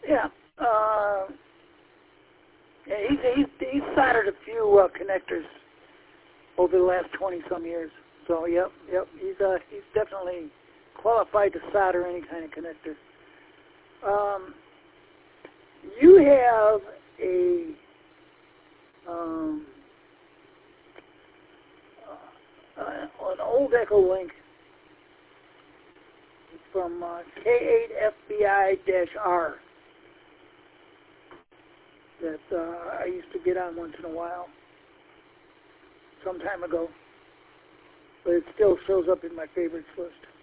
Yeah. Yeah, he's soldered a few connectors over the last 20-some years. So, yep. He's definitely qualified to solder any kind of connector. You have an old Echolink from K8FBI-R that I used to get on once in a while, some time ago, but it still shows up in my favorites list.